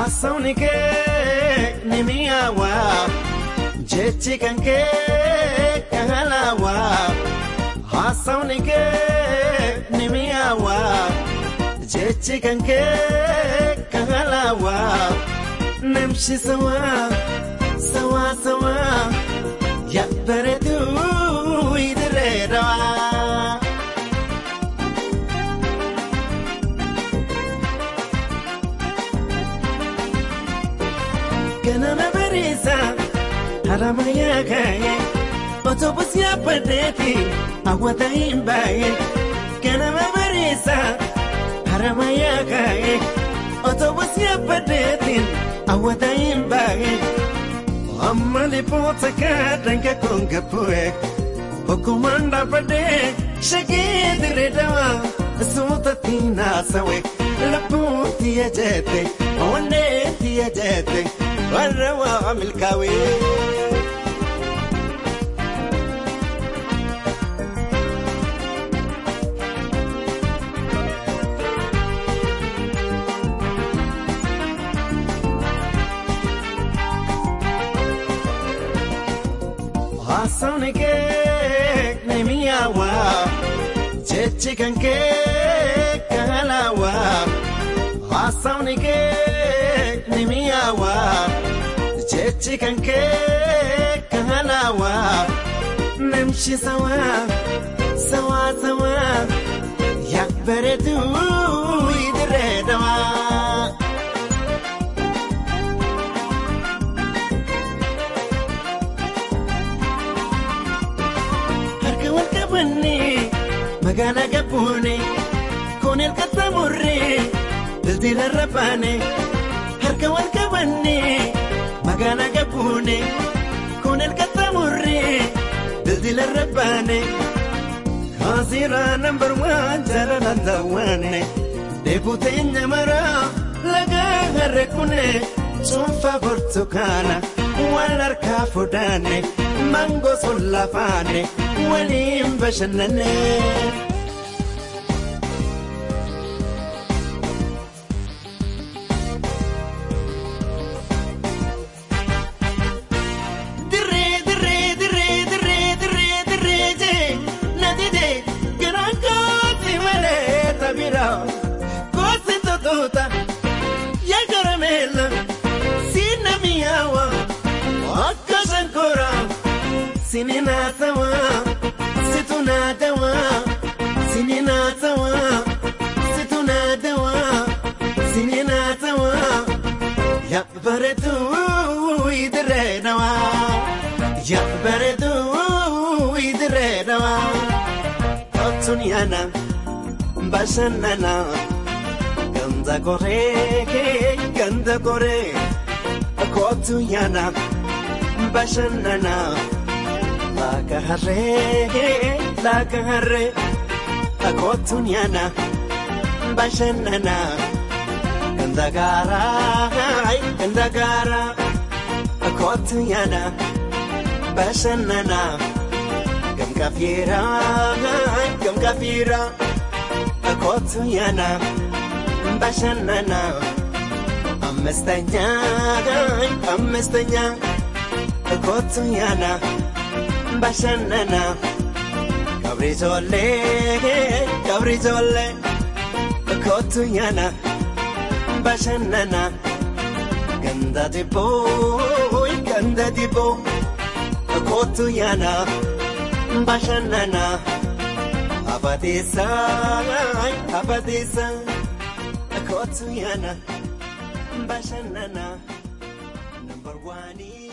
Hasaunike nimiyawa Jechikanke kahalawa Hasaunike nimiyawa Jechikanke kahalawa Namshi sawa sawa sawa Yakbaretu idredawa Kana mabarisa haramaya kaye Otobus ya padeti awata imbaye Kana mabarisa haramaya kaye Otobus ya padeti awata imbaye Amali potaka danka konga pue Okumanda pade shagid redawa Sota tina sawe Laputi ya jete Oneti ya jete والروا ملكاوي Hasaunike nimiyawa Jechikanke kahalawa Hasaunike nimiyawa Jechikanke kahalawa Namshi sawa sawa sawa Yakbaretu idredawa Harka walka banni magana gabuni Konel katamurri dildila rabani Harka walka banni magana gabuni Konel katamurri dildila rabani Khazira number 1 jarana wane Debutenya mara laga harkune Chumfa burtukana walar kafudane Mango sulafane walim bashanane Cosito tuta ya caramella sina miawa akash ancora sinina tawa situna dawa sinina tawa situna dawa sinina tawa ya baretu idredawa ya baretu idredawa Otsuniana Bashanana Ganda kore Akotuyana Bashanana Laka hare Akotuyana Bashanana Ganda gara Akotuyana Bashanana Gam kafira Akotuyana Bashanana Amestanya Akotuyana Bashanana Kabrizole Akotuyana Bashanana Ganda tipo Akotuyana Bashanana Abadisa Akotuyana Bashanana number 1